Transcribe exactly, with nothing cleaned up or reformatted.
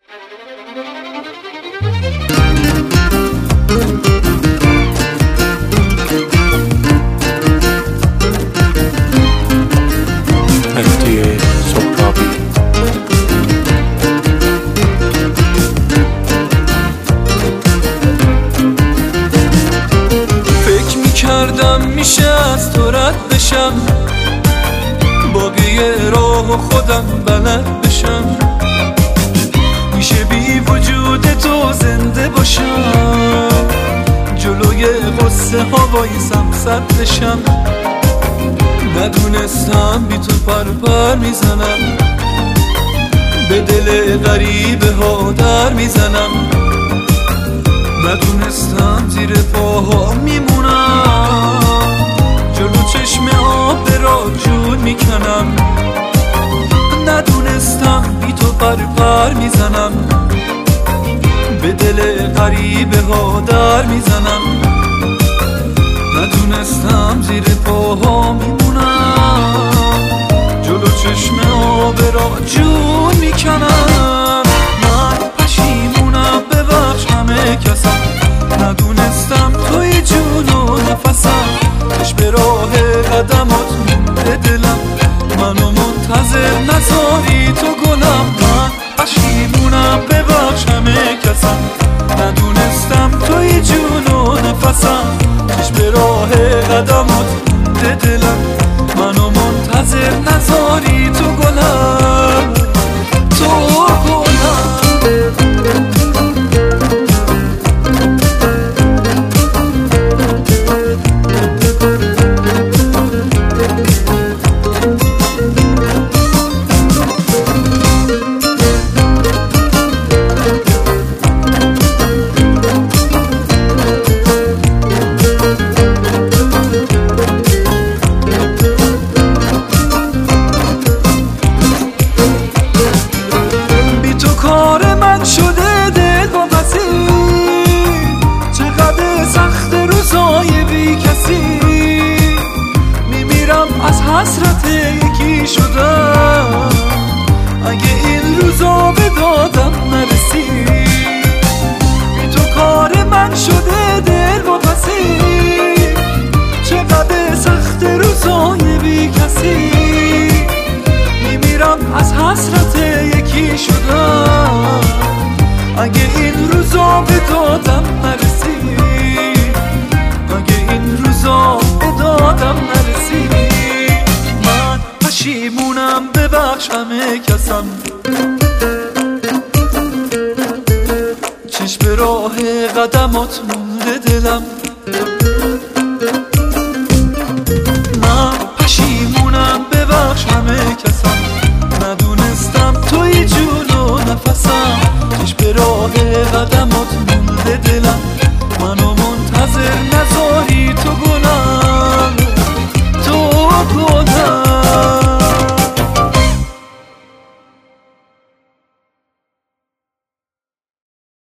کردم میشه از تو رد بشم، باقی راه خودم بلد بشم، میشه بی وجود تو زنده باشم، جلوی غصه ها وایسم صد بشم، ندونستم بی تو پر پر میزنم، به دل غریبه ها در میزنم، ندونستم زیر پاها میمونم، جلو چشم آب را جون میکنم، ندونستم بی تو پر پر میزنم، به دل غریبه ها در میزنم، ندونستم زیر پاها میمونم، جلو چشم آب را جون میکنم. من پشیمونم ببخش همه کسم، ندونستم توی جون و نفسم، کش به راه قدمات مونده دلم، منو منتظر نذاری تو گلم. من پشیمونم ببخش همه کسم، ندونستم توی جون و نفسم، کش به راه قدمات مونده دلم، منو منتظر نذاری تو گلم، تو گلم. کار من شده دل با بسی، چقدر سخت روزای بی کسی، میمیرم از حسرت یکی شدم، اگه این روزا به دادم نرسی، بی تو کار من شده دل با بسی، چقدر سخت روزای بی کسی، میمیرم از حسرت یکی شدم، اگه این روزا به دادم نرسی، اگه این روزا به دادم نرسی. من پشیمونم ببخش همه کسم، چشم راه قدمات